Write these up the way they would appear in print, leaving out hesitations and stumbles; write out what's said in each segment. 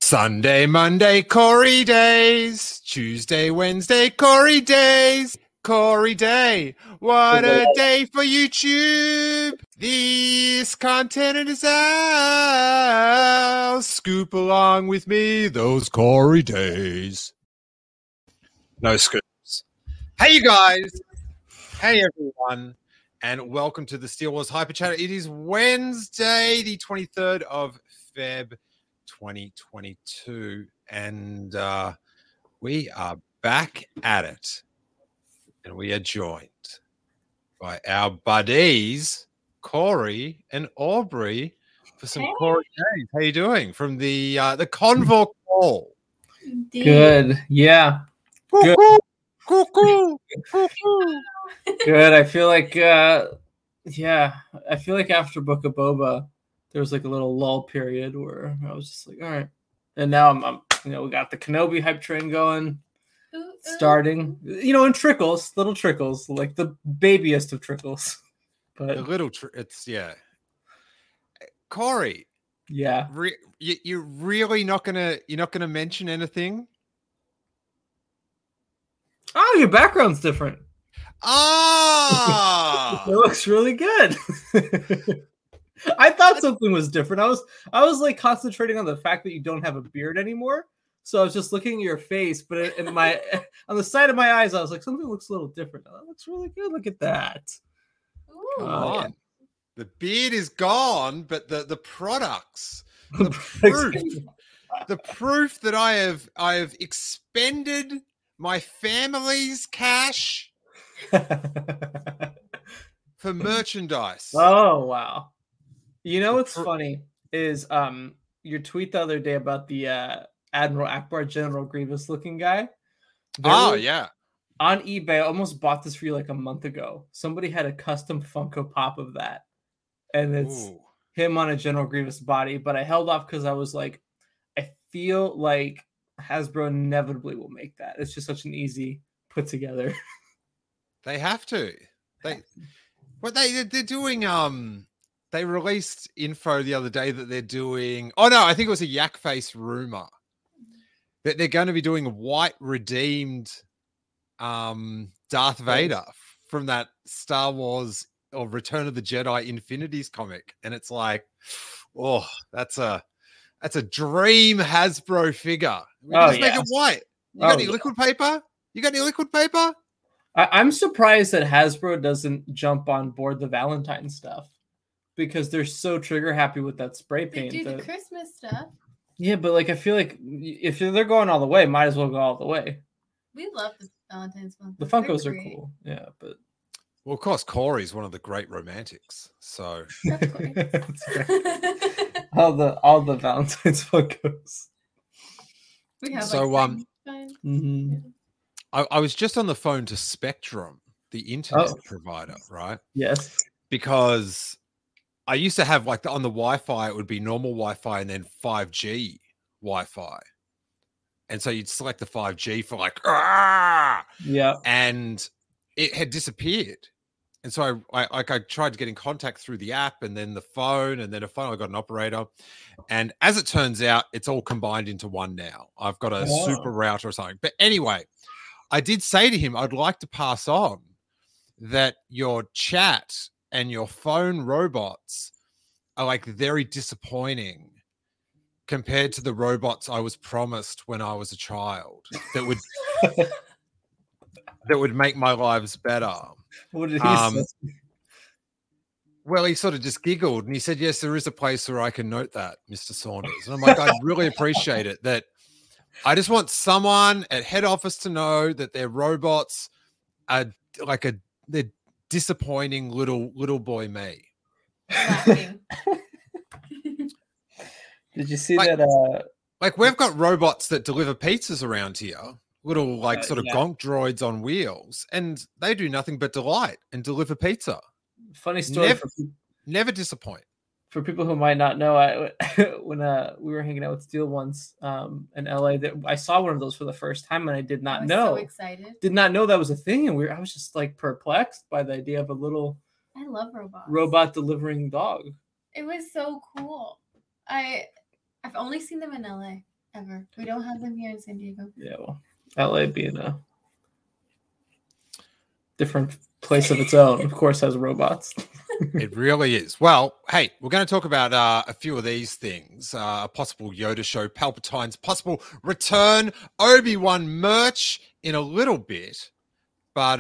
Sunday, Monday, Corey days. Tuesday, Wednesday, Corey days. Corey day. What a day for YouTube. This content is ours. Scoop along with me those Corey days. No scoops. Hey, you guys. Hey, everyone. And welcome to the Steele Wars Hyper Chatter. It is Wednesday, the 23rd of Feb 2022. And we are back at it. And we are joined by our buddies, Corey and Aubrey, for some Corey days. How you doing? From the Convoc Hall. Good. Yeah. Good. Cuckoo. Good. I feel like I feel like after Book of Boba, there was like a little lull period where I was just like, all right. And now I'm we got the Kenobi hype train going. Starting, in trickles, little trickles, like the babyest of trickles. But the little, Corey. Yeah, you're really not gonna mention anything. Oh, your background's different. Ah, it looks really good. I thought something was different. I was like concentrating on the fact that you don't have a beard anymore. So I was just looking at your face, but on the side of my eyes, I was like, something looks a little different. That looks really good. Look at that. Come on. The beard is gone, but the products, the proof that I have expended my family's cash for merchandise. Oh wow! You know what's funny is your tweet the other day about the Admiral Akbar General Grievous looking guy. Yeah. On eBay, I almost bought this for you like a month ago. Somebody had a custom Funko Pop of that. And it's him on a General Grievous body. But I held off because I was like, I feel like Hasbro inevitably will make that. It's just such an easy put together. They have to. They're doing they released info the other day that they're doing I think it was a yak face rumor that they're going to be doing a white redeemed Darth Vader from that Star Wars or Return of the Jedi Infinities comic. And it's like, that's a dream Hasbro figure. Just make it white. You got any liquid paper? I'm surprised that Hasbro doesn't jump on board the Valentine stuff because they're so trigger happy with that spray paint. They do the Christmas stuff. Yeah, but like I feel like if they're going all the way, might as well go all the way. We love the Valentine's Funkos. The Funkos are cool. Yeah, but of course, Corey's one of the great romantics. So all the Valentine's Funkos. We have I was just on the phone to Spectrum, the internet provider, right? Yes. Because I used to have like on the Wi-Fi, it would be normal Wi-Fi and then 5G Wi-Fi. And so you'd select the 5G for like, and it had disappeared. And so I tried to get in contact through the app and then the phone, and then I finally got an operator. And as it turns out, it's all combined into one now. I've got a super router or something. But anyway, I did say to him, I'd like to pass on that your chat and your phone robots are like very disappointing compared to the robots I was promised when I was a child that would make my lives better. What did he say? Well, he sort of just giggled and he said, yes, there is a place where I can note that, Mr. Saunders. And I'm like, I really appreciate it. That I just want someone at head office to know that their robots are like they're disappointing little boy me. Did you see that? Like we've got robots that deliver pizzas around here, little sort of gonk droids on wheels, and they do nothing but delight and deliver pizza. Funny story. Never disappoint. For people who might not know, when we were hanging out with Steele once in LA, I saw one of those for the first time, and I did not know. So excited. Did not know that was a thing, and I was just like perplexed by the idea of a little. I love robots. Robot delivering dog. It was so cool. I've only seen them in LA. ever. We don't have them here in San Diego. Yeah, well, LA being a different place of its own, of course, has robots. It really is. Well, hey, we're going to talk about a few of these things. A possible Yoda show, Palpatine's possible return, Obi-Wan merch in a little bit. But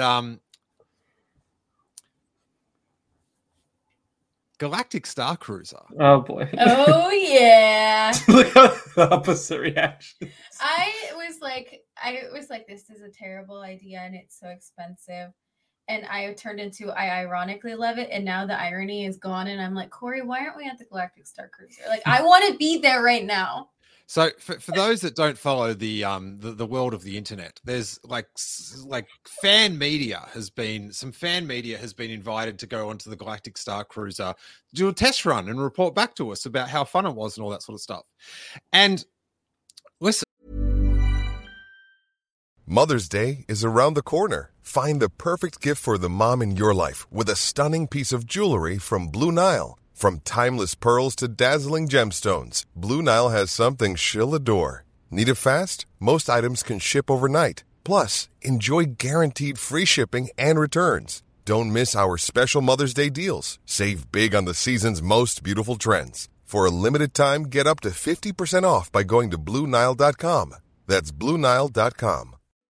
Galactic Star Cruiser. Oh boy. Oh yeah. Look at the opposite reaction. I was like, this is a terrible idea and it's so expensive. And I turned into, I ironically love it. And now the irony is gone. And I'm like, Corey, why aren't we at the Galactic Star Cruiser? Like, I want to be there right now. So for those that don't follow the world of the internet, there's like fan media has been invited to go onto the Galactic Star Cruiser, do a test run and report back to us about how fun it was and all that sort of stuff. And listen, Mother's Day is around the corner. Find the perfect gift for the mom in your life with a stunning piece of jewelry from Blue Nile. From timeless pearls to dazzling gemstones, Blue Nile has something she'll adore. Need it fast? Most items can ship overnight. Plus, enjoy guaranteed free shipping and returns. Don't miss our special Mother's Day deals. Save big on the season's most beautiful trends. For a limited time, get up to 50% off by going to BlueNile.com. That's BlueNile.com.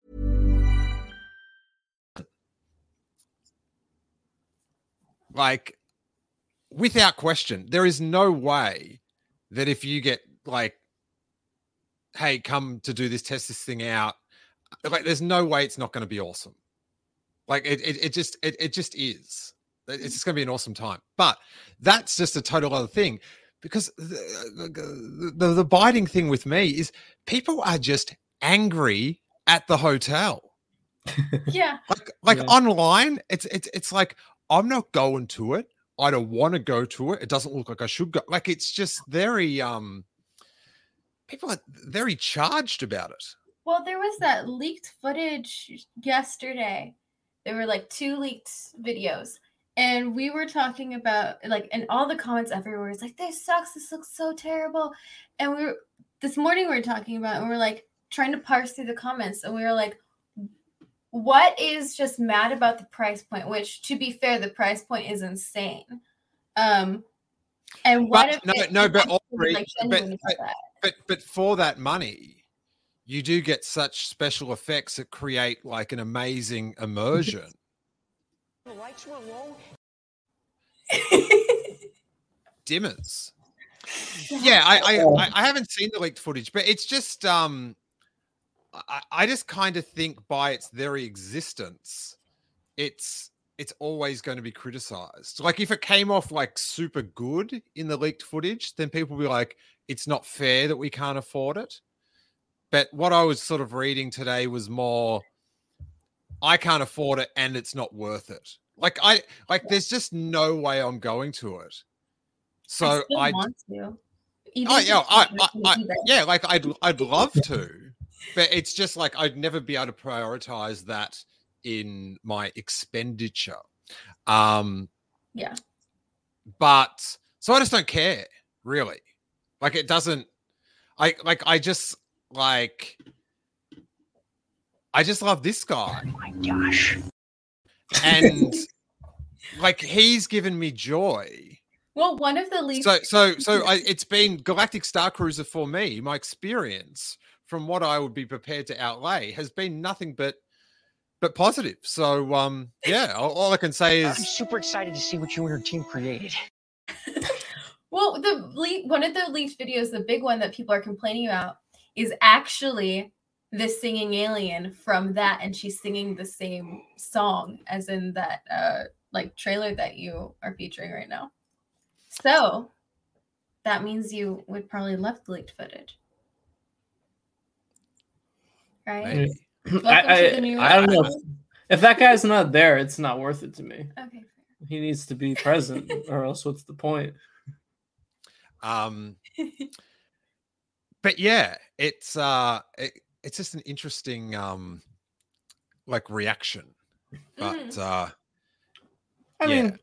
like, without question, there is no way that if you get like, hey, come to do this, test this thing out, like, there's no way it's not going to be awesome. Like, it just is. It's just going to be an awesome time. But that's just a total other thing, because the biting thing with me is people are just angry at the hotel. Yeah. Like online, it's like, I'm not going to it. I don't want to go to it. It doesn't look like I should go. Like, it's just very people are very charged about it. Well, there was that leaked footage yesterday. There were like 2 leaked videos. And we were talking about, like, and all the comments everywhere is like, this sucks. This looks so terrible. And this morning we were talking about it, and we were like trying to parse through the comments. And we were like, what is just mad about the price point? Which, to be fair, the price point is insane. And what but for that money, you do get such special effects that create like an amazing immersion. The lights were low. Dimmers. Yeah, I haven't seen the leaked footage, but it's just I just kind of think by its very existence, it's always going to be criticized. Like, if it came off like super good in the leaked footage, then people will be like, it's not fair that we can't afford it. But what I was sort of reading today was more, I can't afford it and it's not worth it. Like, there's just no way I'm going to it. So I want to. Like, I'd love to. But it's just like, I'd never be able to prioritize that in my expenditure. Yeah. But so I just don't care, really. Like, it doesn't, I just love this guy. Oh my gosh. And like, he's given me joy. Well, one of the least. It's been Galactic Star Cruiser for me. My experience from what I would be prepared to outlay has been nothing but positive. So yeah, all I can say is I'm super excited to see what you and your team created. Well, one of the leaked videos, the big one that people are complaining about, is actually the singing alien from that, and she's singing the same song as in that like trailer that you are featuring right now. So that means you would probably love the leaked footage, right? I don't know. If that guy's not there, it's not worth it to me. Okay. He needs to be present, or else what's the point? But yeah, it's just an interesting like reaction. But I mean,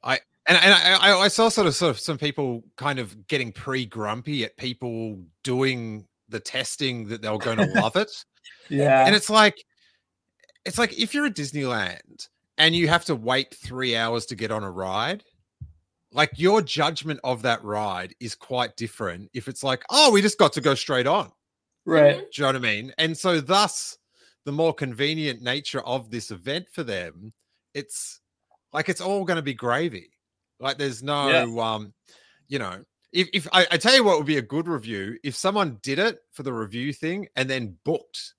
I saw sort of some people kind of getting grumpy at people doing the testing that they were going to love it. Yeah. And it's like if you're at Disneyland and you have to wait 3 hours to get on a ride, like your judgment of that ride is quite different if it's like, oh, we just got to go straight on. Right. Do you know what I mean? And so thus the more convenient nature of this event for them, it's like it's all going to be gravy. Like there's no you know, if I tell you what would be a good review, if someone did it for the review thing and then booked.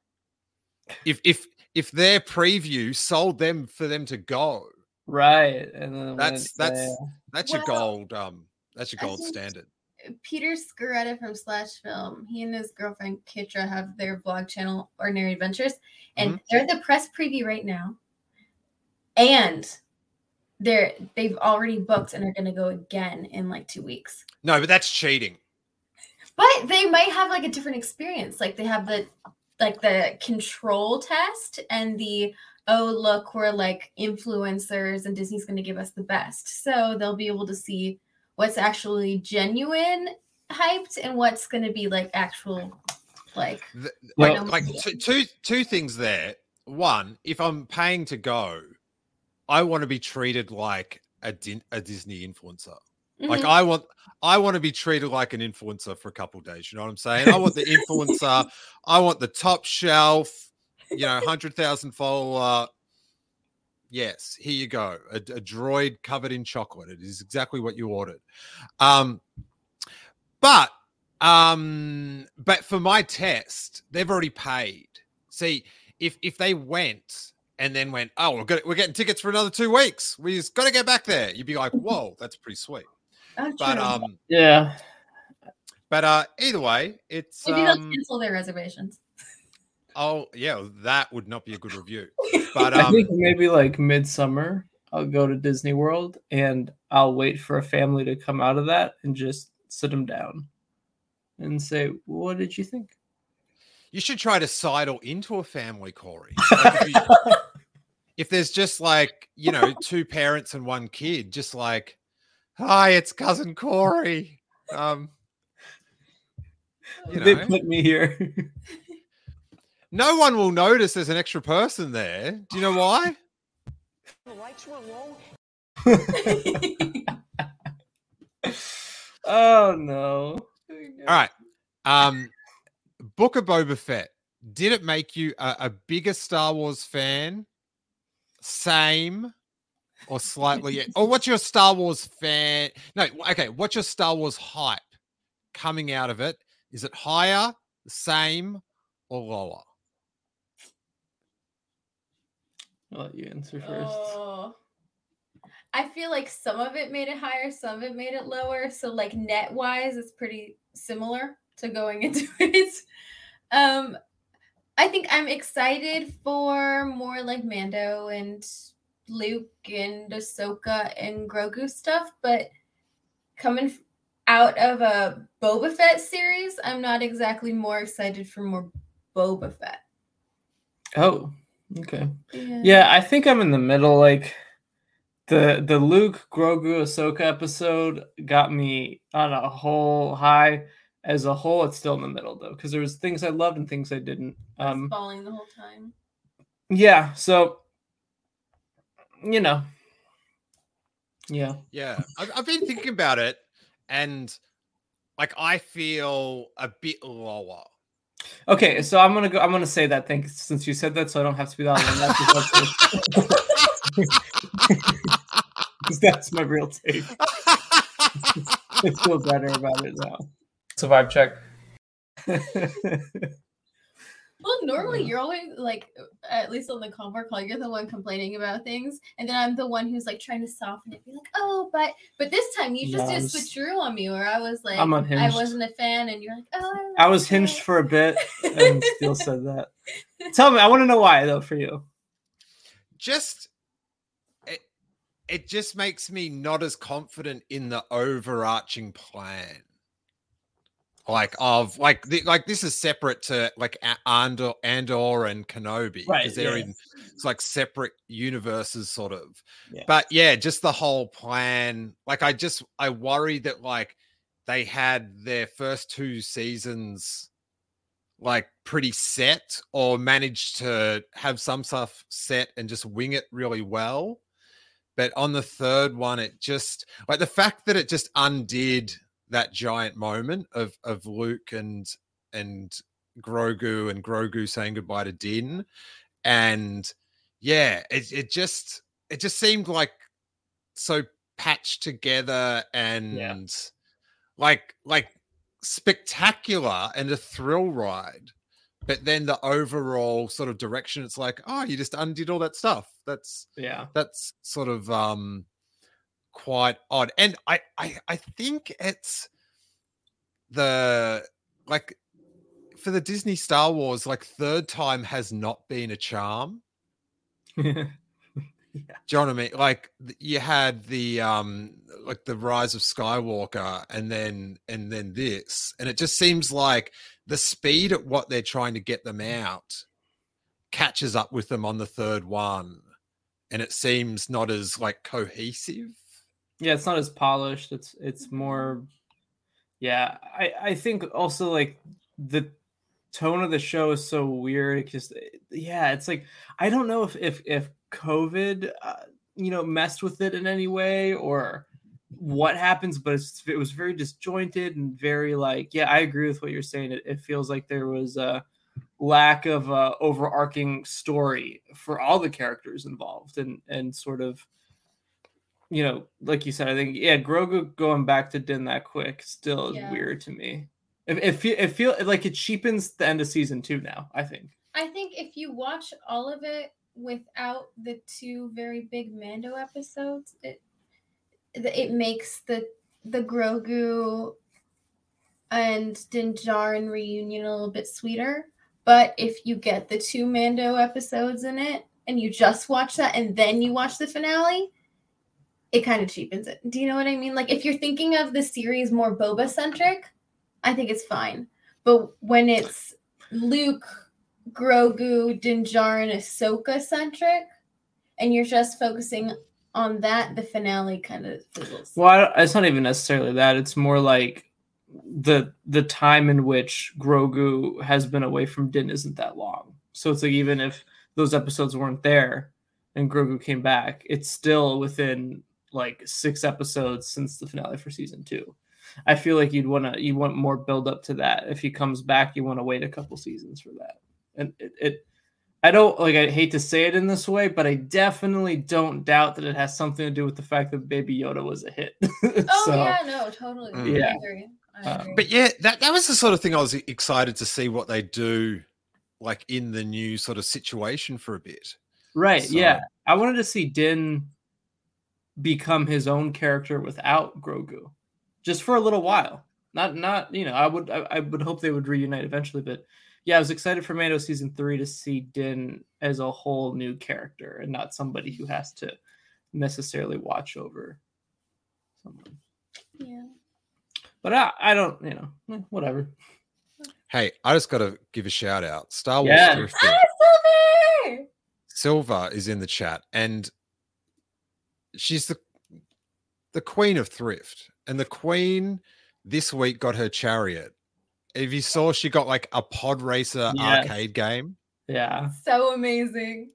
If their preview sold them for them to go. Right. And then that's your Well, gold that's your I gold think standard. Peter Sciretta from Slash Film, he and his girlfriend Kitra have their vlog channel, Ordinary Adventures, and they're at the press preview right now. And they've already booked and are going to go again in like 2 weeks. No, but that's cheating. But they might have like a different experience. Like they have the control test and the, oh, look, we're like influencers and Disney's going to give us the best. So they'll be able to see what's actually genuine hyped and what's going to be like actual, like, two things there. One, if I'm paying to go, I want to be treated like a Disney influencer. Like I want to be treated like an influencer for a couple of days. You know what I'm saying? I want the influencer. I want the top shelf, 100,000 follower. Yes, here you go. A droid covered in chocolate. It is exactly what you ordered. But for my test, they've already paid. See, if they went and then went, oh, we're getting tickets for another 2 weeks. We just got to get back there. You'd be like, whoa, that's pretty sweet. But yeah. But either way, it's maybe they'll cancel their reservations. Oh yeah, that would not be a good review. But I think maybe like midsummer, I'll go to Disney World and I'll wait for a family to come out of that and just sit them down and say, "What did you think?" You should try to sidle into a family, Corey. Like if there's just like 2 parents and 1 kid, just like, hi, it's cousin Corey. They put me here. No one will notice there's an extra person there. Do you know why? The lights were low. Oh no. All right. Book of Boba Fett. Did it make you a bigger Star Wars fan? Same or slightly? Or what's your Star Wars fan? No, okay. What's your Star Wars hype coming out of it? Is it higher, the same, or lower? I'll let you answer first. Oh. I feel like some of it made it higher, some of it made it lower. So like net wise, it's pretty similar to going into it. I think I'm excited for more like Mando and Luke and Ahsoka and Grogu stuff, but coming out of a Boba Fett series, I'm not exactly more excited for more Boba Fett. Oh, okay. Yeah, I think I'm in the middle. Like the Luke, Grogu, Ahsoka episode got me on a whole high. As a whole, it's still in the middle though, because there was things I loved and things I didn't. Falling the whole time. Yeah, so yeah. Yeah, I've been thinking about it, and like I feel a bit lower. Okay, so I'm gonna say that thing since you said that, so I don't have to be that one. Because that's my real take. I feel better about it now. It's a vibe check. Well, normally you're always like, at least on the convo call, you're the one complaining about things, and then I'm the one who's like trying to soften it, be like, oh, but this time you just did a switcheroo on me, where I was like, I'm unhinged. I wasn't a fan, and you're like, oh, I was hinged for a bit, and still said that. Tell me, I want to know why though for you. Just it just makes me not as confident in the overarching plan. This is separate to like Andor and Kenobi, right? Because they're in it's like separate universes, sort of. Yeah. But yeah, just the whole plan. Like I worry that like they had their first 2 seasons like pretty set or managed to have some stuff set and just wing it really well. But on the third one, it just like the fact that it just undid that giant moment of Luke and Grogu saying goodbye to Din. And yeah, it just seemed like so patched together and like spectacular and a thrill ride. But then the overall sort of direction, it's like, oh, you just undid all that stuff. That's sort of quite odd. And I think it's the like for the Disney Star Wars, like third time has not been a charm. Yeah. Do you know what I mean? Like you had the like the Rise of Skywalker and then this, and it just seems like the speed at what they're trying to get them out catches up with them on the third one, and it seems not as like cohesive. Yeah, it's not as polished. It's more. Yeah, I think also like the tone of the show is so weird because it's like I don't know if COVID messed with it in any way or what happens, but it was very disjointed and very like I agree with what you're saying. It feels like there was a lack of overarching story for all the characters involved and sort of like you said, I think Grogu going back to Din that quick still is weird to me. It feels like it cheapens the end of season 2 now. I think if you watch all of it without the 2 very big Mando episodes, it makes the Grogu and Din Djarin reunion a little bit sweeter. But if you get the 2 Mando episodes in it and you just watch that and then you watch the finale, it kind of cheapens it. Do you know what I mean? Like if you're thinking of the series more Boba centric, I think it's fine. But when it's Luke, Grogu, Din Djarin, Ahsoka centric, and you're just focusing on that, the finale kind of fizzles. Well, it's not even necessarily that. It's more like the time in which Grogu has been away from Din isn't that long. So it's like even if those episodes weren't there and Grogu came back, it's still within like 6 episodes since the finale for season 2. I feel like you want more build up to that. If he comes back, you want to wait a couple seasons for that. And I hate to say it in this way, but I definitely don't doubt that it has something to do with the fact that Baby Yoda was a hit. Totally. Yeah. I agree. But yeah, that was the sort of thing I was excited to see what they do, like in the new sort of situation for a bit. Right. So. Yeah. I wanted to see Din become his own character without Grogu, just for a little while. Not I would hope they would reunite eventually, but yeah, I was excited for Mando season 3 to see Din as a whole new character and not somebody who has to necessarily watch over someone. Yeah. But I don't, whatever. Hey, I just got to give a shout out. Star Wars Thrifting. Silver! Silver is in the chat, and she's the queen of thrift. And the queen this week got her chariot. If you saw, she got like a pod racer arcade game. Yeah. So amazing.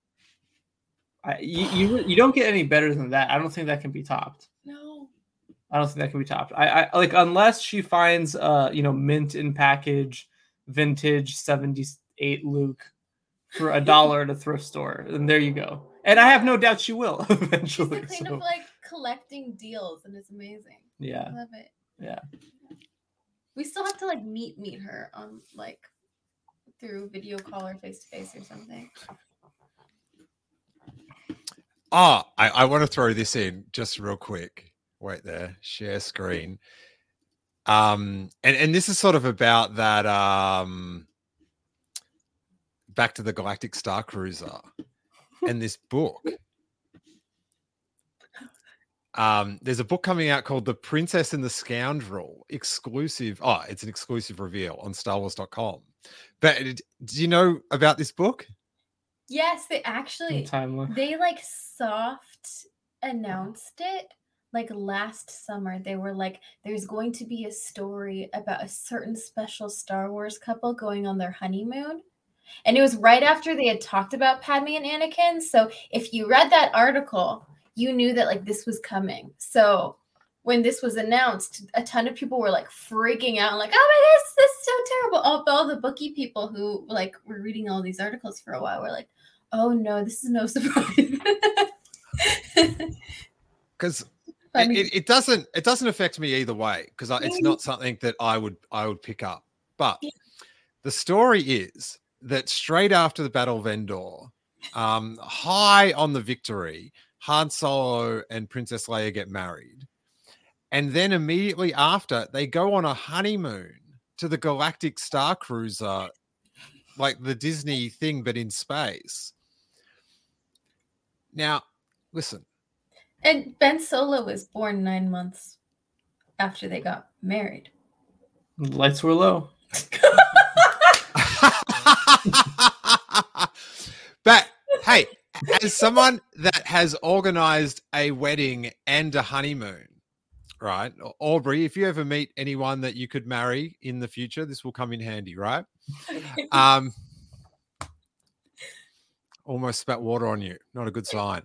You don't get any better than that. I don't think that can be topped. No. I don't think that can be topped. I like unless she finds mint in package vintage 78 Luke for $1 at a thrift store. And there you go. And I have no doubt she will eventually. She's kind of like collecting deals, and it's amazing. Yeah. I love it. Yeah. We still have to like meet her on like through video call or face to face or something. Oh, I want to throw this in just real quick. Wait there, share screen. And this is sort of about that Back to the Galactic Star Cruiser and this book. There's a book coming out called The Princess and the Scoundrel, exclusive. Oh, it's an exclusive reveal on StarWars.com. But do you know about this book? Yes, they like soft announced it like last summer, they were like, there's going to be a story about a certain special Star Wars couple going on their honeymoon. And it was right after they had talked about Padme and Anakin. So if you read that article, you knew that like this was coming. So when this was announced, a ton of people were like freaking out, like, oh my gosh, this is so terrible. All the bookie people who like were reading all these articles for a while were like, oh no, this is no surprise. Because it doesn't affect me either way, because it's not something that I would pick up. But the story is that straight after the Battle of Endor, high on the victory, Han Solo and Princess Leia get married. And then immediately after, they go on a honeymoon to the Galactic Star Cruiser, like the Disney thing, but in space. Now, listen. And Ben Solo was born 9 months after they got married. Lights were low. But hey, as someone that has organized a wedding and a honeymoon, right? Aubrey, if you ever meet anyone that you could marry in the future, this will come in handy, right? Almost spat water on you. Not a good sign.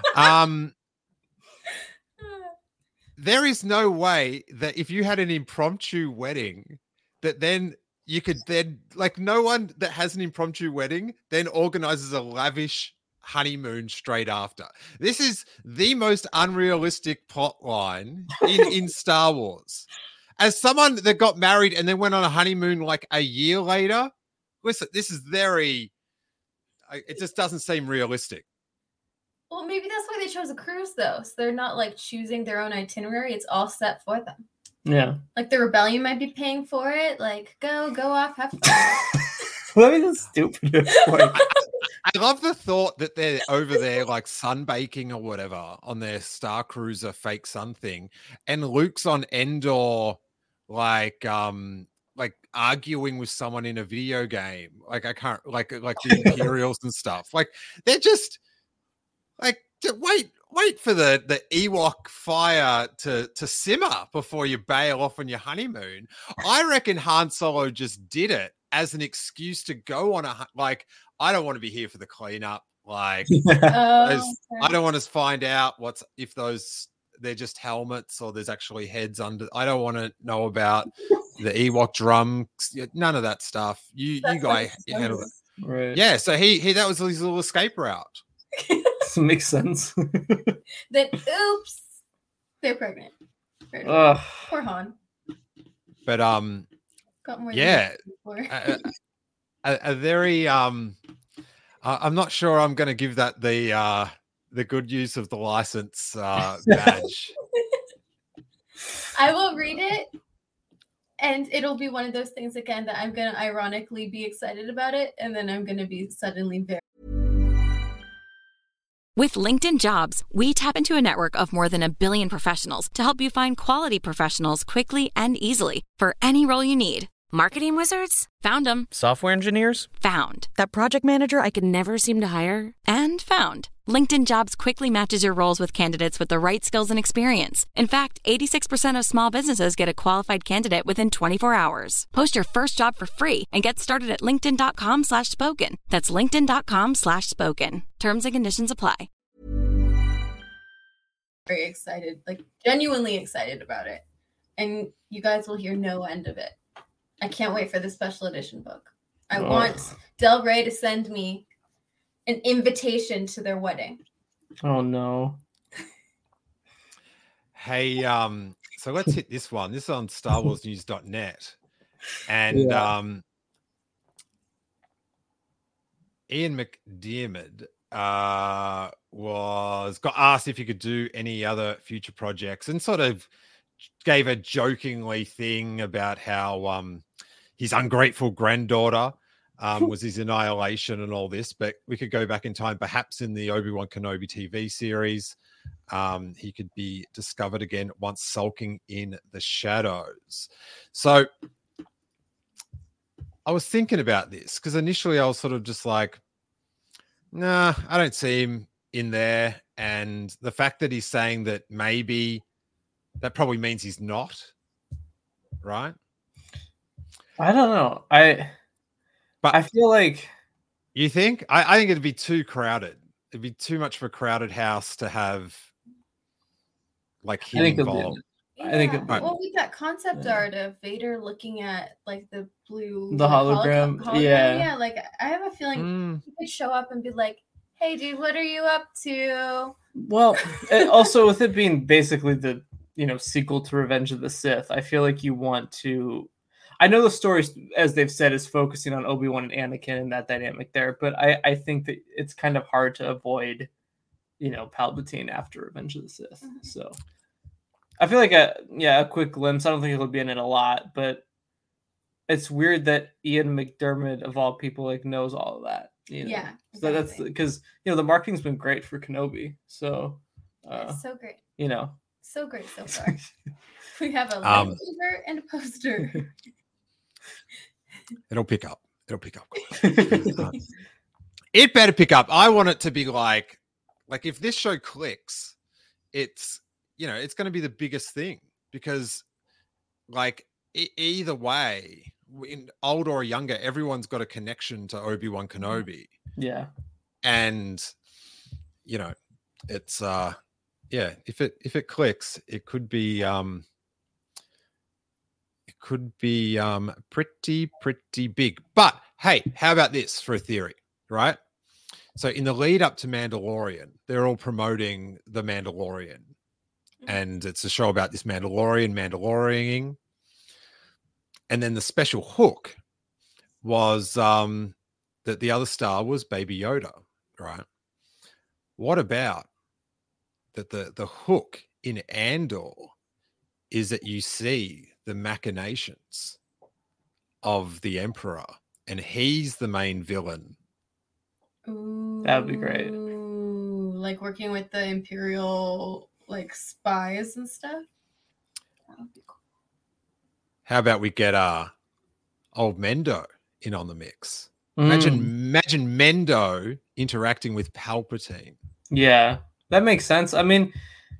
There is no way that if you had an impromptu wedding, that then you could then, like, no one that has an impromptu wedding then organizes a lavish honeymoon straight after. This is the most unrealistic plot line in Star Wars. As someone that got married and then went on a honeymoon like a year later, listen, this is very, it just doesn't seem realistic. Well, maybe that's why they chose a cruise, though. So they're not like choosing their own itinerary. It's all set for them. Yeah. Like the rebellion might be paying for it. Like, go off, have fun. Let me just stupid. I love the thought that they're over there like sunbaking or whatever on their Star Cruiser fake sun thing. And Luke's on Endor, like arguing with someone in a video game. Like I can't, like the Imperials and stuff. Like they're just like, wait for the Ewok fire to simmer before you bail off on your honeymoon. I reckon Han Solo just did it as an excuse to go on like, I don't want to be here for the cleanup. Like, I don't want to find out if they're just helmets or there's actually heads under. I don't want to know about the Ewok drum. None of that stuff. You guys handle it. Right. Yeah. So he that was his little escape route. Makes sense. Then, oops, they're pregnant. Poor Han. But Got more yeah, than a very I'm not sure I'm going to give that the good use of the license badge. I will read it, and it'll be one of those things again that I'm going to ironically be excited about it, and then I'm going to be suddenly very. With LinkedIn Jobs, we tap into a network of more than 1 billion professionals to help you find quality professionals quickly and easily for any role you need. Marketing wizards? Found them. Software engineers? Found. That project manager I could never seem to hire? And found. LinkedIn Jobs quickly matches your roles with candidates with the right skills and experience. In fact, 86% of small businesses get a qualified candidate within 24 hours. Post your first job for free and get started at linkedin.com/spoken. That's linkedin.com/spoken. Terms and conditions apply. Very excited, like genuinely excited about it. And you guys will hear no end of it. I can't wait for the special edition book. I want Del Rey to send me an invitation to their wedding. Oh no. Hey, so let's hit this one. This is on StarWarsNews.net. And Ian McDiarmid got asked if he could do any other future projects and sort of gave a jokingly thing about how his ungrateful granddaughter was his annihilation and all this, but we could go back in time, perhaps in the Obi-Wan Kenobi TV series. He could be discovered again once sulking in the shadows. So I was thinking about this because initially I was sort of just like, nah, I don't see him in there. And the fact that he's saying that maybe that probably means he's not, right? I don't know. But I feel like you think? I think it'd be too crowded. It'd be too much of a crowded house to have like him involved. I think it- well, with that concept art of Vader looking at like the blue, The hologram, yeah. Like I have a feeling he could show up and be like, "Hey, dude, what are you up to?" Well, also with it being basically the sequel to Revenge of the Sith, I feel like you want to. I know the story, as they've said, is focusing on Obi-Wan and Anakin and that dynamic there, but I think that it's kind of hard to avoid, Palpatine after Revenge of the Sith. Mm-hmm. So I feel like a quick glimpse. I don't think it'll be in it a lot, but it's weird that Ian McDermott of all people like knows all of that. Yeah, so that's because the marketing's been great for Kenobi. So it's so great. So great so far. We have a lightsaber and a poster. It'll pick up. It better pick up. I want it to be like if this show clicks, it's it's going to be the biggest thing because either way, in old or younger, everyone's got a connection to Obi-Wan Kenobi. Yeah. And it's if it clicks, it could be pretty big. But hey, how about this for a theory, right? So in the lead up to Mandalorian, they're all promoting the Mandalorian. And it's a show about this Mandalorianing. And then the special hook was that the other star was Baby Yoda, right? What about that the hook in Andor is that you see the machinations of the Emperor and he's the main villain? Ooh, that would be great. Like working with the Imperial spies and stuff. That would be cool. How about we get old Mendo in on the mix? Imagine Mendo interacting with Palpatine. Yeah, that makes sense. I mean,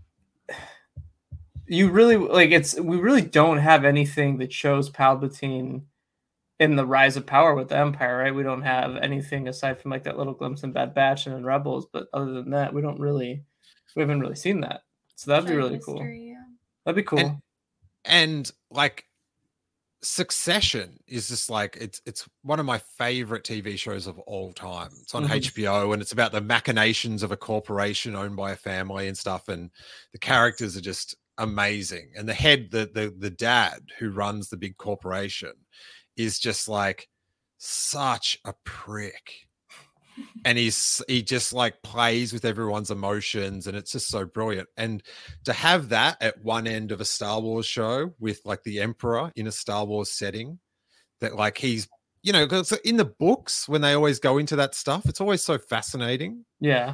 you really we really don't have anything that shows Palpatine in the rise of power with the Empire, right? We don't have anything aside from that little glimpse in Bad Batch and in Rebels, but other than that, we haven't really seen that. So that'd be really cool. Yeah. That'd be cool. And Succession is just it's one of my favorite TV shows of all time. It's on HBO and it's about the machinations of a corporation owned by a family and stuff. And the characters are just amazing. And the head, the dad who runs the big corporation is just such a prick. And he just plays with everyone's emotions and it's just so brilliant. And to have that at one end of a Star Wars show with the Emperor in a Star Wars setting, that he's because in the books when they always go into that stuff, it's always so fascinating. Yeah.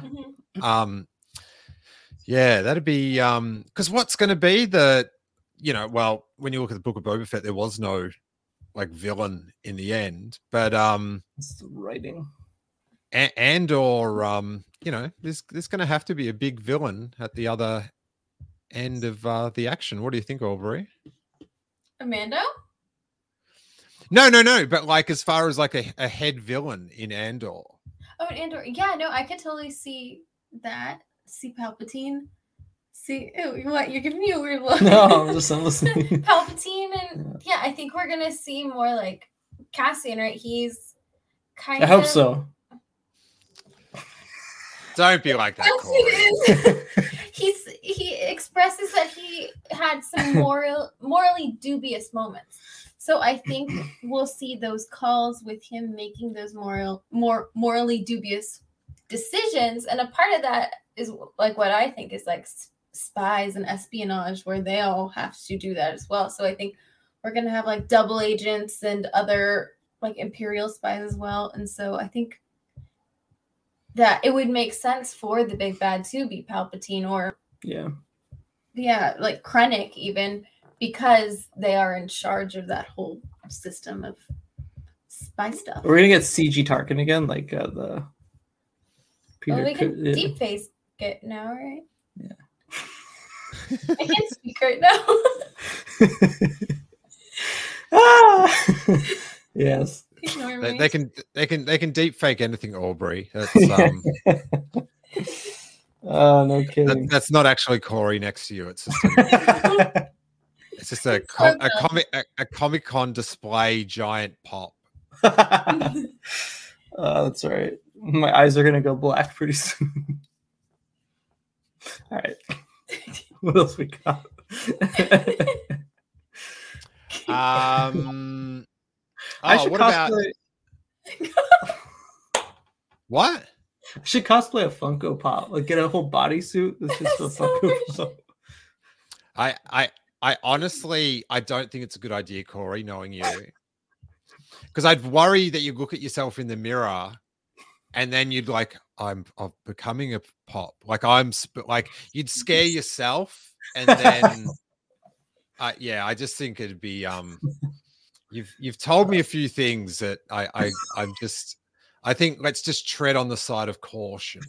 Yeah, that'd be because what's going to be the well, when you look at the Book of Boba Fett, there was no villain in the end, but it's the writing. There's going to have to be a big villain at the other end of the action. What do you think, Aubrey? Amando? No. But as far as a head villain in Andor. Oh, Andor. Yeah, no, I could totally see that. See Palpatine. See, what? You're giving me a weird look. No, I'm listening. Palpatine, and yeah, I think we're gonna see more Cassian, right? He's kind of. I hope so. Don't be like that, Corey. He expresses that he had some morally dubious moments. So I think we'll see those calls with him making those morally dubious decisions, and a part of that is what I think is spies and espionage, where they all have to do that as well. So I think we're gonna have double agents and other Imperial spies as well, and so I think that it would make sense for the big bad to be Palpatine or Krennic even, because they are in charge of that whole system of spy stuff. We're gonna get CG Tarkin again, the Peter. We can deep face it now, right? Yeah. I can't speak right now. Yes. Ignore me. They can deep fake anything, Aubrey. That's Oh, no kidding. that's not actually Corey next to you. It's just a Comic Con display giant pop. That's right. My eyes are gonna go black pretty soon. All right. What else we got? I should what cosplay. What? I should cosplay a Funko Pop. Like get a whole bodysuit that's just a Funko Pop. I honestly I don't think it's a good idea, Corey, knowing you. Because I'd worry that you look at yourself in the mirror and then you'd like, I'm becoming a pop. Like you'd scare yourself and then I just think it'd be you've told me a few things that I think let's just tread on the side of caution.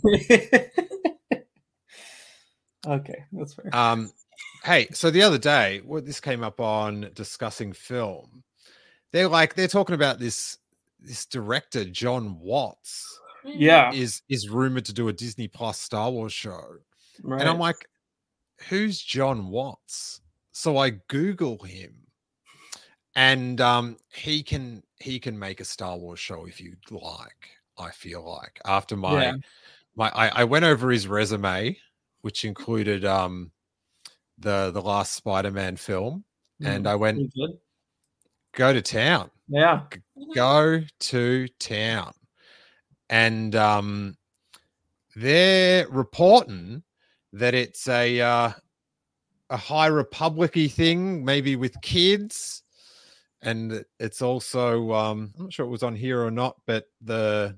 Okay, that's fair. Hey, so the other day, this came up on Discussing Film. They're talking about this director, John Watts. Yeah. Is rumored to do a Disney Plus Star Wars show. Right. And I'm like, who's John Watts? So I Google him. And he can make a Star Wars show if you'd like, I feel like. After I went over his resume, which included the last Spider-Man film, and I went, go to town. Yeah. Go to town. And they're reporting that it's a High Republic-y thing, maybe with kids. And it's also I'm not sure it was on here or not, but the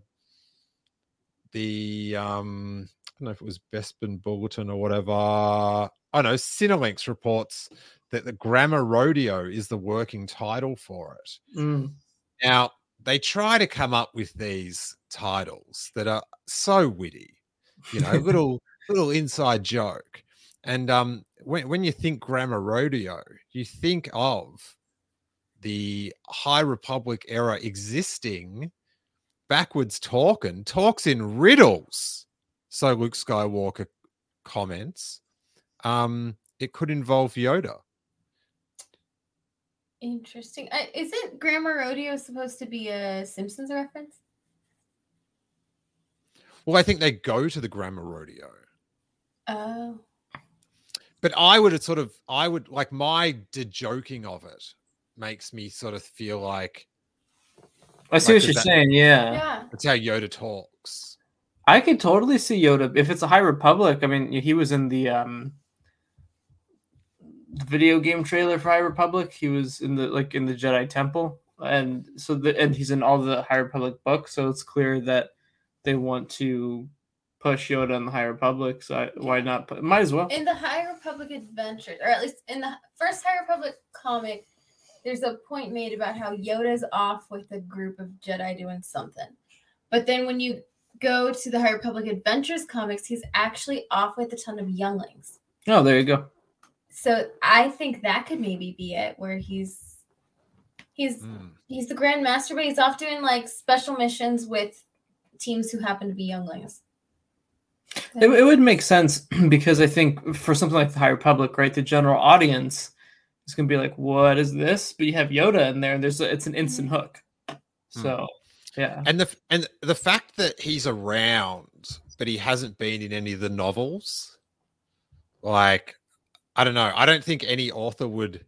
I don't know if it was Bespin Bulletin or whatever. I know Cinelinx reports that the Grammar Rodeo is the working title for it. Mm. Now they try to come up with these titles that are so witty, little inside joke. And when you think Grammar Rodeo, you think of the High Republic era existing backwards talks in riddles. So Luke Skywalker comments, it could involve Yoda. Interesting. Isn't Grammar Rodeo supposed to be a Simpsons reference? Well, I think they go to the Grammar Rodeo. Oh. But I would like my joking of it makes me sort of feel like I see what you're saying. Yeah. That's how Yoda talks. I could totally see Yoda if it's a High Republic. I mean, he was in the video game trailer for High Republic. He was in the Jedi Temple, and he's in all the High Republic books. So it's clear that they want to push Yoda in the High Republic. So why not? Might as well. In the High Republic Adventures, or at least in the first High Republic comic, there's a point made about how Yoda's off with a group of Jedi doing something. But then when you go to the High Republic Adventures comics, he's actually off with a ton of younglings. Oh, there you go. So I think that could maybe be it, where he's the Grand Master, but he's off doing like special missions with teams who happen to be younglings. It would make sense because I think for something like the High Republic, right, the general audience is going to be like, "What is this?" But you have Yoda in there, and it's an instant hook. So, yeah. And the fact that he's around, but he hasn't been in any of the novels, like, I don't know. I don't think any author would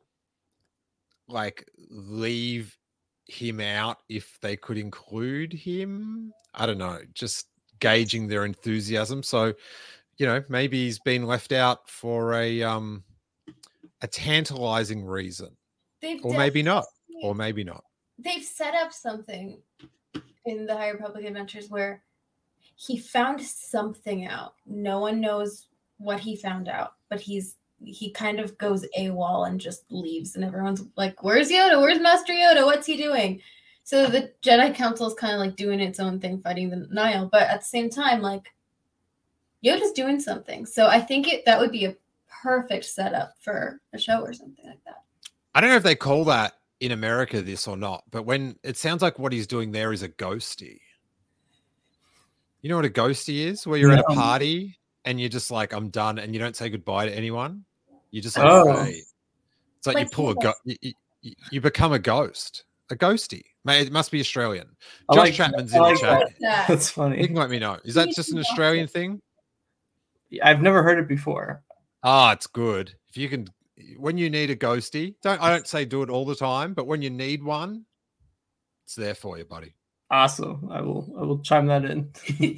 like leave him out if they could include him. I don't know. Just gauging their enthusiasm. So, maybe he's been left out for a tantalizing reason, or maybe not. They've set up something in the High Republic Adventures where he found something out. No one knows what he found out, but he kind of goes AWOL and just leaves, and everyone's like, "Where's Yoda? Where's Master Yoda? What's he doing?" So the Jedi Council is kind of like doing its own thing, fighting the Nihil, but at the same time, like, Yoda's doing something. So I think that would be perfect setup for a show or something like that. I don't know if they call that in America this or not, but when it sounds like what he's doing there is a ghosty. You know what a ghosty is? Where you're at a party and you're just like, I'm done, and you don't say goodbye to anyone. You just like, okay. It's like you pull you become a ghost. A ghosty. It must be Australian. Josh Chapman's in the chat. That's funny. You can let me know. Is that just an Australian thing? I've never heard it before. Ah, it's good. If you can, when you need a ghosty, I don't say do it all the time, but when you need one, it's there for you, buddy. Awesome. I will chime that in.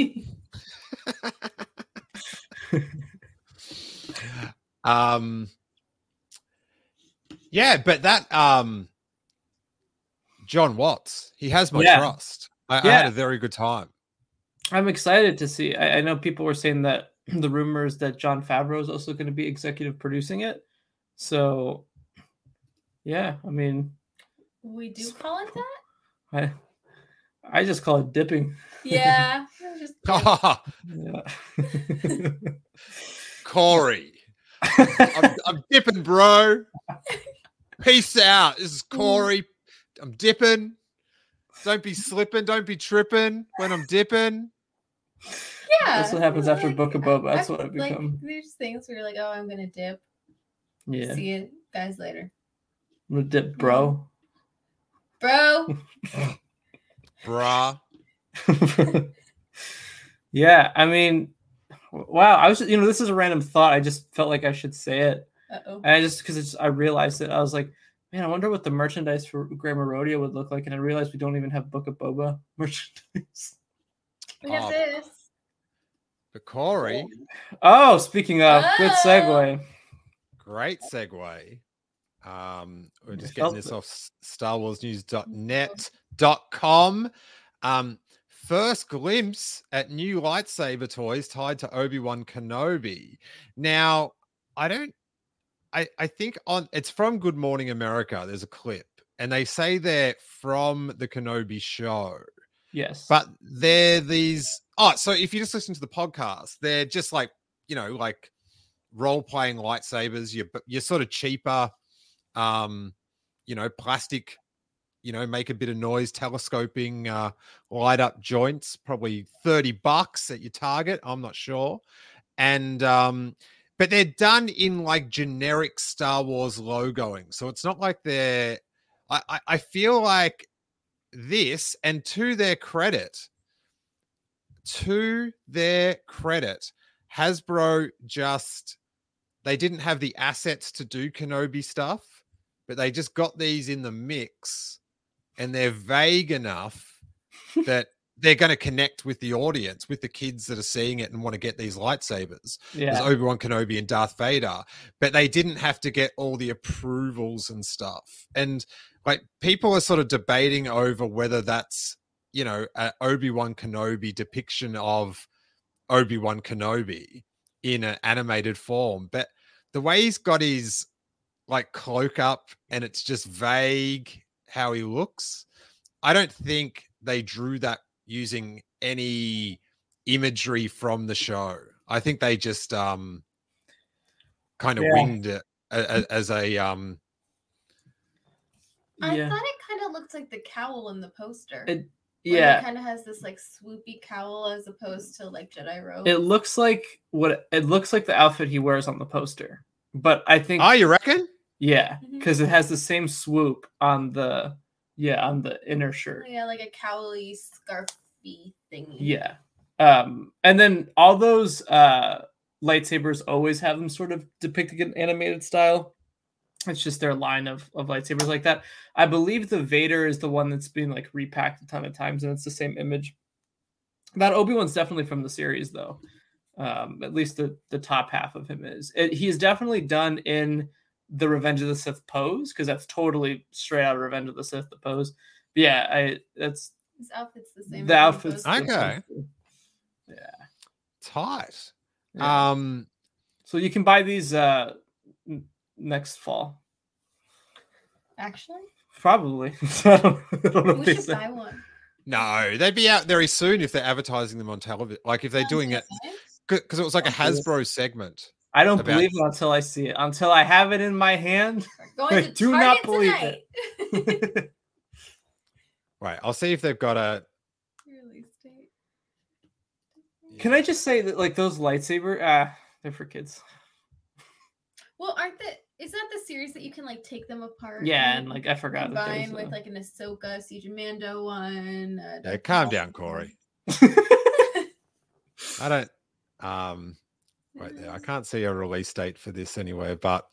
Yeah, but that John Watts, he has my trust. I had a very good time. I'm excited to see. I know people were saying that the rumors that Jon Favreau is also going to be executive producing it. So, yeah, I mean, we do call it that. I just call it dipping. Yeah. Corey, I'm dipping, bro. Peace out. This is Corey. I'm dipping. Don't be slipping. Don't be tripping when I'm dipping. Yeah. That's what happens after Book of Boba. That's what I become. Like, there's things where you're like, oh, I'm going to dip. Yeah. See you guys later. I'm going to dip, bro. Bro. Bruh. Yeah, I mean, wow. I was, this is a random thought. I just felt like I should say it. Uh-oh. And I realized it. I was like, man, I wonder what the merchandise for Grammar Rodeo would look like. And I realized we don't even have Book of Boba merchandise. We have this. But Corey. Oh, speaking of, good segue. Great segue. We're just getting this off StarWarsNews.net.com. First glimpse at new lightsaber toys tied to Obi-Wan Kenobi. Now, I think it's from Good Morning America. There's a clip, and they say they're from the Kenobi show. Yes. But they're these. So if you just listen to the podcast, they're just like, like role-playing lightsabers. You're sort of cheaper, plastic, make a bit of noise, telescoping, light up joints, probably $30 at your Target. I'm not sure. And, but they're done in like generic Star Wars logoing. So it's not like I feel like this, and to their credit, Hasbro they didn't have the assets to do Kenobi stuff, but they just got these in the mix, and they're vague enough that they're going to connect with the audience, with the kids that are seeing it and want to get these lightsabers. Yeah. There's Obi-Wan Kenobi and Darth Vader, but they didn't have to get all the approvals and stuff. And like people are sort of debating over whether that's, an Obi-Wan Kenobi depiction of Obi-Wan Kenobi in an animated form. But the way he's got his like cloak up and it's just vague how he looks, I don't think they drew that using any imagery from the show. I think they just kind of winged it as a I thought it kind of looked like the cowl in the poster. It kind of has this like swoopy cowl as opposed to like Jedi robe. It looks like the outfit he wears on the poster. But I think you reckon? Yeah, because it has the same swoop on the inner shirt. Yeah, like a cowly scarfy thingy. Yeah. And then all those lightsabers always have them sort of depicted in animated style. It's just their line of lightsabers like that. I believe the Vader is the one that's been like repacked a ton of times, and it's the same image. That Obi-Wan's definitely from the series, though. At least the top half of him is. He's definitely done in the Revenge of the Sith pose, because that's totally straight out of Revenge of the Sith, the pose. But yeah, his outfit's the same. The outfit's okay. Yeah. Tight. Yeah. So you can buy these next fall. Actually? Probably. I don't know we should buy one. No, they'd be out very soon if they're advertising them on television. Like if they're doing it, because it was like a Hasbro segment. I don't About- believe it until I see it. Until I have it in my hand, We're going I to do Target not believe tonight. it. Right. I'll see if they've got a. Release date. Can I just say that like those lightsaber, they're for kids. Well, is that the series that you can like take them apart? Yeah, and like I forgot that combine there's with like an Ahsoka, Siege of Mando one. Yeah, Darth calm Maul down, one. Corey. I don't. Right there. I can't see a release date for this anywhere, but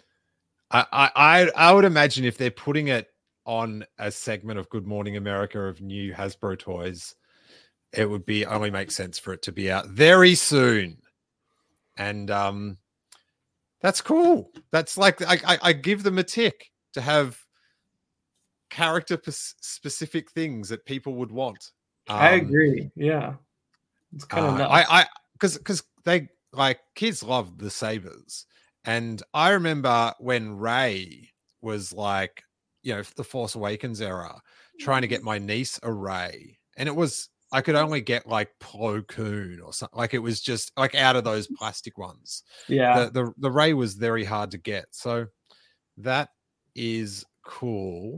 I would imagine if they're putting it on a segment of Good Morning America of new Hasbro toys, it would be only make sense for it to be out very soon. And that's cool. That's like I give them a tick to have character specific things that people would want. I agree. Yeah, it's kind of nuts. Because they like kids love the sabers, and I remember when Rey was like, the Force Awakens era, trying to get my niece a Rey, and it was I could only get like Plo Koon or something. Like it was just like out of those plastic ones. Yeah, the Rey was very hard to get, so that is cool.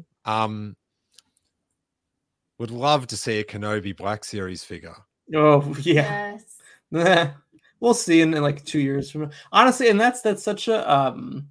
Would love to see a Kenobi Black Series figure. Oh yeah. Yes. We'll see in like 2 years from now. Honestly, and that's such a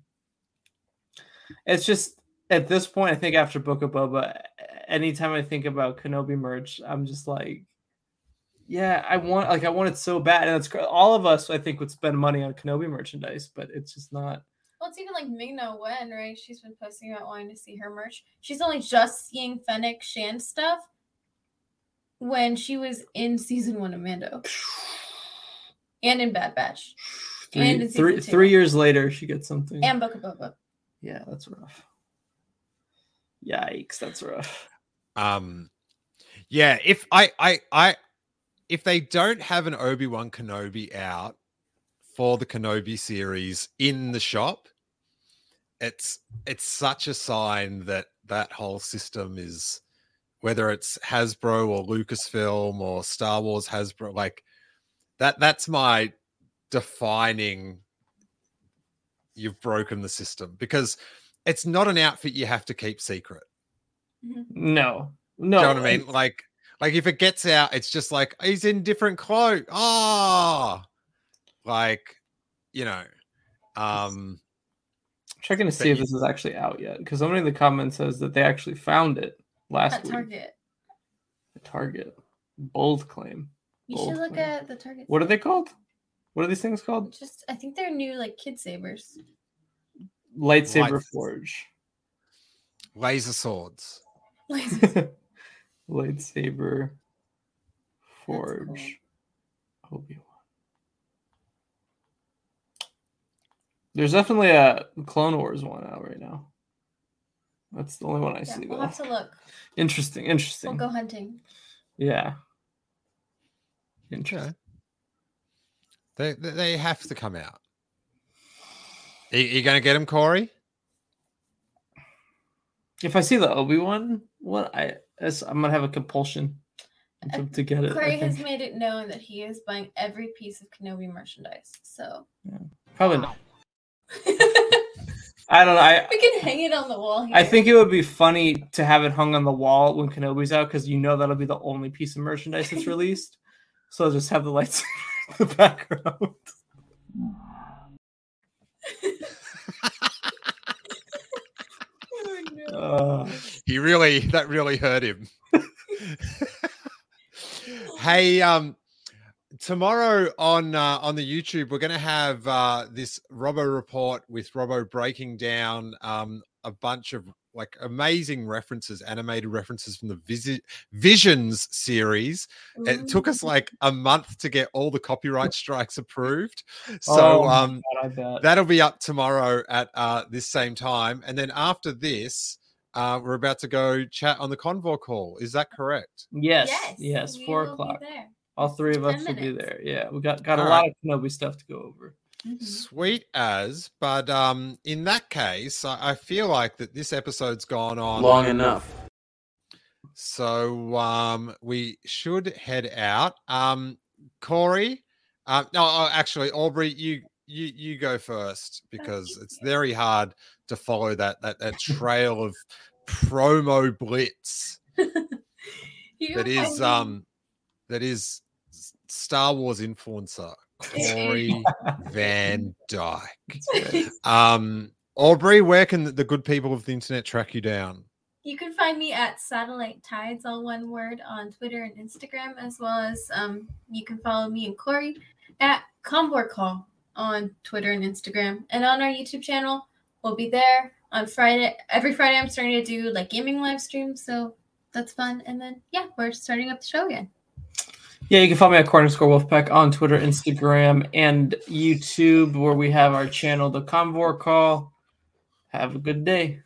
it's just at this point, I think after Book of Boba, anytime I think about Kenobi merch, I'm just like, yeah, I want it so bad. And it's all of us, I think, would spend money on Kenobi merchandise, but it's just not. Well, it's even like Ming-Na Wen, right? She's been posting about wanting to see her merch. She's only just seeing Fennec Shand stuff when she was in season 1 of Mando. And in Bad Batch. And in season 2. 3 years later, she gets something. And Book of Boba. Yeah, that's rough. Yikes, that's rough. Yeah, if if they don't have an Obi-Wan Kenobi out for the Kenobi series in the shop, it's such a sign that whole system is, whether it's Hasbro or Lucasfilm or Star Wars Hasbro, like that's my defining, you've broken the system, because it's not an outfit you have to keep secret. No. Do you know what I mean? Like if it gets out, it's just like he's in different clothes. Checking to see if this is actually out yet, because somebody in the comments says that they actually found it last week. Target. Target. Bold claim. You should look at the Target. What are they called? What are these things called? I think they're new, like kid sabers. Lightsaber Forge. Laser swords. Lightsaber Forge. Cool. Obi-Wan. There's definitely a Clone Wars one out right now. That's the only one I see. We'll have to look. Interesting. We'll go hunting. Yeah. Interesting. They have to come out. Are you going to get them, Corey? If I see the Obi-Wan one, I'm gonna have a compulsion to get it. Corey has made it known that he is buying every piece of Kenobi merchandise. So probably not. I don't know. We can hang it on the wall here. I think it would be funny to have it hung on the wall when Kenobi's out, because that'll be the only piece of merchandise that's released. So I'll just have the lights in the background. Oh, no. That really hurt him. Hey, tomorrow on the YouTube, we're going to have this Robbo report with Robbo breaking down a bunch of like amazing references, animated references from the Visions series. It took us like a month to get all the copyright strikes approved. So God, that'll be up tomorrow at this same time. And then after this, we're about to go chat on the Convo call. Is that correct? Yes. 4 o'clock. All 3 of us will be there. Yeah, we got a lot of Kenobi stuff to go over. Sweet as, but in that case, I feel like that this episode's gone on long enough. So we should head out. Corey, no, actually, Aubrey, you go first because it's very hard to follow that trail of promo blitz that is Star Wars influencer Corey Van Dyke. Aubrey, where can the good people of the internet track you down? You can find me at Satellite Tides, all one word, on Twitter and Instagram, as well as you can follow me and Corey at Convor Call on Twitter and Instagram. And on our YouTube channel, we'll be there on Friday. Every Friday, I'm starting to do like gaming live streams, so that's fun. And then, yeah, we're starting up the show again. Yeah, you can follow me at _Wolfpack on Twitter, Instagram, and YouTube, where we have our channel, The Convor Call. Have a good day.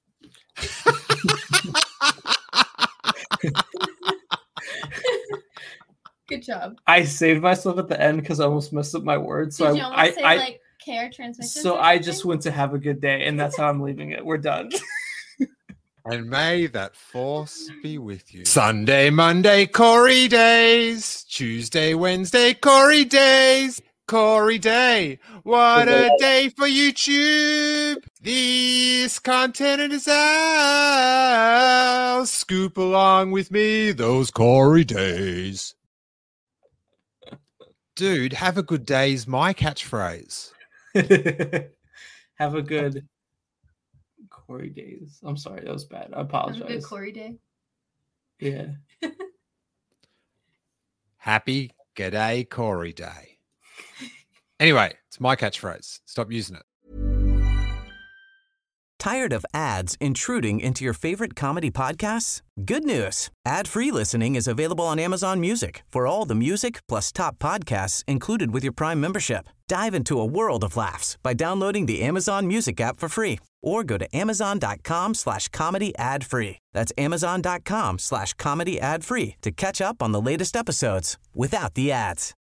Good job. I saved myself at the end because I almost messed up my words. So Did you almost say like care transmission? So I just went to have a good day, and that's how I'm leaving it. We're done. And may that force be with you. Sunday, Monday, Corey days. Tuesday, Wednesday, Corey days. Corey Day. What a day for YouTube. This content is ours. Scoop along with me those Corey days. Dude, have a good day is my catchphrase. Have a good Corey days. I'm sorry, that was bad. I apologize. Have a good Corey Day. Yeah. Happy G'day Corey Day. Anyway, it's my catchphrase. Stop using it. Tired of ads intruding into your favorite comedy podcasts? Good news. Ad-free listening is available on Amazon Music for all the music plus top podcasts included with your Prime membership. Dive into a world of laughs by downloading the Amazon Music app for free or go to amazon.com/comedy ad-free. That's amazon.com/comedy ad-free to catch up on the latest episodes without the ads.